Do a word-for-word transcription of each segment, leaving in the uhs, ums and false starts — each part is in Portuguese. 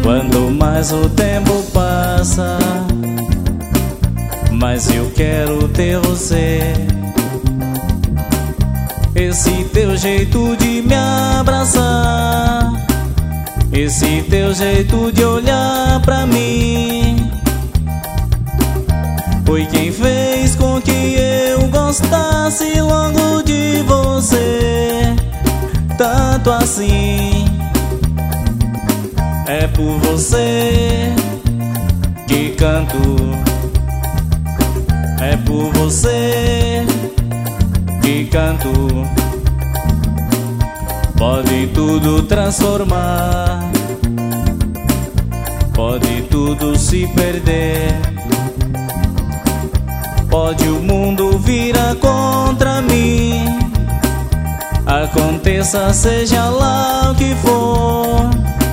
Quanto mais o tempo passa, mais eu quero ter você. Esse teu jeito de me abraçar, esse teu jeito de olhar pra mim, foi quem fez com que eu gostasse logo de você, tanto assim. É por você que canto, é por você que canto. Pode tudo transformar, pode tudo se perder, pode o mundo virar contra mim, aconteça seja lá o que for.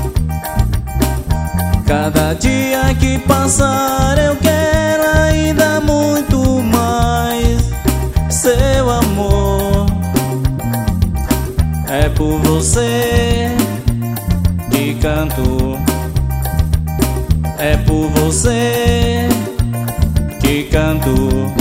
Cada dia que passar eu quero ainda muito mais seu amor. É por você que canto, é por você que canto.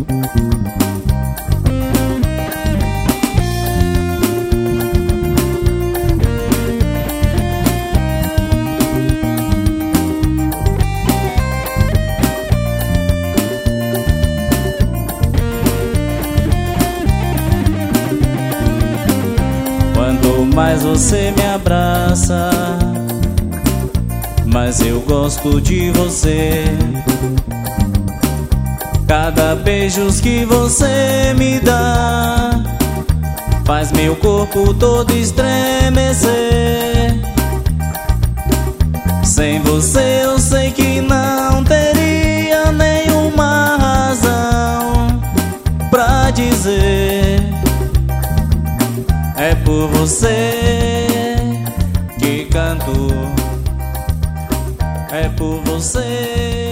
Quanto mais você me abraça, mais eu gosto de você. Cada beijo que você me dá faz meu corpo todo estremecer. Sem você eu sei que não teria nenhuma razão pra dizer. É por você que canto, é por você